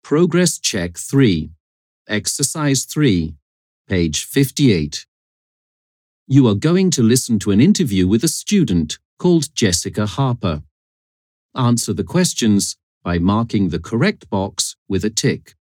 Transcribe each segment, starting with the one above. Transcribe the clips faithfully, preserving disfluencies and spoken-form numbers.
Progress Check three, Exercise three, page fifty-eight. You are going to listen to an interview with a student called Jessica Harper. Answer the questions by marking the correct box with a tick.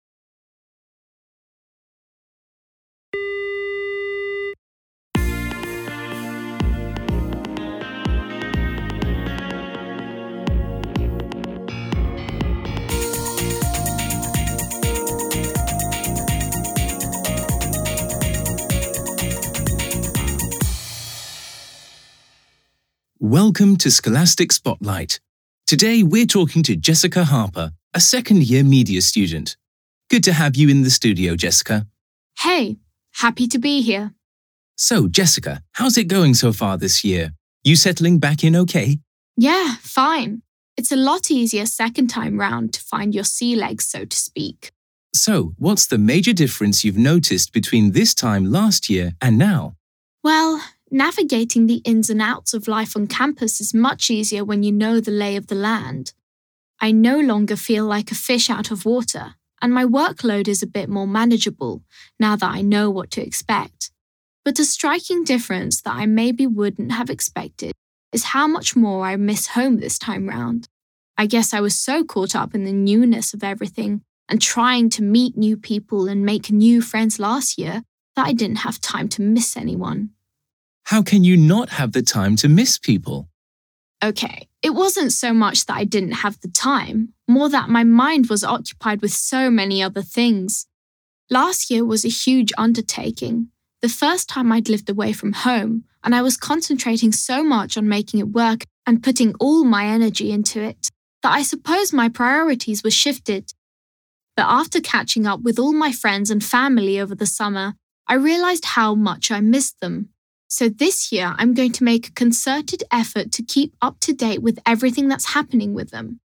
Welcome to Scholastic Spotlight. Today we're talking to Jessica Harper, a second-year media student. Good to have you in the studio, Jessica. Hey, happy to be here. So, Jessica, how's it going so far this year? You settling back in okay? Yeah, fine. It's a lot easier second time round to find your sea legs, so to speak. So, what's the major difference you've noticed between this time last year and now? Well, navigating the ins and outs of life on campus is much easier when you know the lay of the land. I no longer feel like a fish out of water, and my workload is a bit more manageable now that I know what to expect. But a striking difference that I maybe wouldn't have expected is how much more I miss home this time round. I guess I was so caught up in the newness of everything and trying to meet new people and make new friends last year that I didn't have time to miss anyone. How can you not have the time to miss people? Okay, it wasn't so much that I didn't have the time, more that my mind was occupied with so many other things. Last year was a huge undertaking, the first time I'd lived away from home, and I was concentrating so much on making it work and putting all my energy into it, that I suppose my priorities were shifted. But after catching up with all my friends and family over the summer, I realized how much I missed them. So this year, I'm going to make a concerted effort to keep up to date with everything that's happening with them.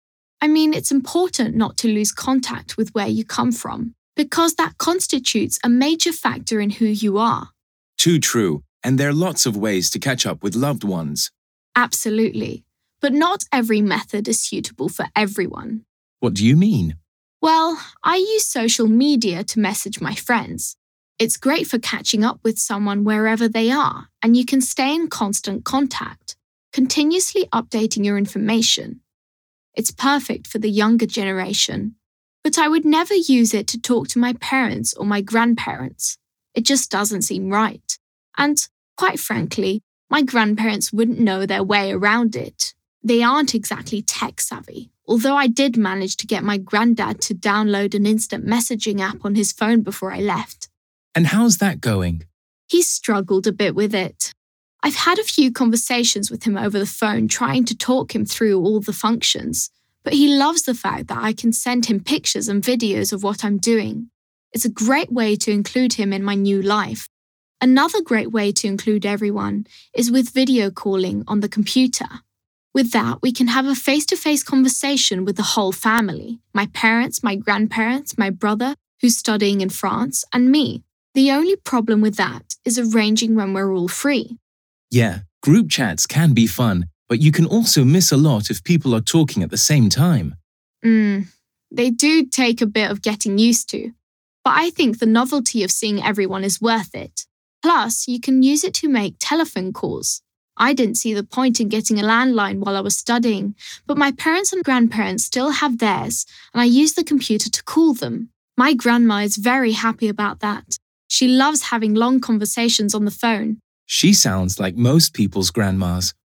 I mean, it's important not to lose contact with where you come from, because that constitutes a major factor in who you are. Too true, and there are lots of ways to catch up with loved ones. Absolutely, but not every method is suitable for everyone. What do you mean? Well, I use social media to message my friends. It's great for catching up with someone wherever they are, and you can stay in constant contact, continuously updating your information. It's perfect for the younger generation, but I would never use it to talk to my parents or my grandparents. It just doesn't seem right. And, quite frankly, my grandparents wouldn't know their way around it. They aren't exactly tech-savvy, although I did manage to get my granddad to download an instant messaging app on his phone before I left. And how's that going? He struggled a bit with it. I've had a few conversations with him over the phone trying to talk him through all the functions, but he loves the fact that I can send him pictures and videos of what I'm doing. It's a great way to include him in my new life. Another great way to include everyone is with video calling on the computer. With that, we can have a face-to-face conversation with the whole family, my parents, my grandparents, my brother, who's studying in France, and me. The only problem with that is arranging when we're all free. Yeah, group chats can be fun, but you can also miss a lot if people are talking at the same time. Mm, they do take a bit of getting used to, but I think the novelty of seeing everyone is worth it. Plus, you can use it to make telephone calls. I didn't see the point in getting a landline while I was studying, but my parents and grandparents still have theirs, and I use the computer to call them. My grandma is very happy about that. She loves having long conversations on the phone. She sounds like most people's grandmas.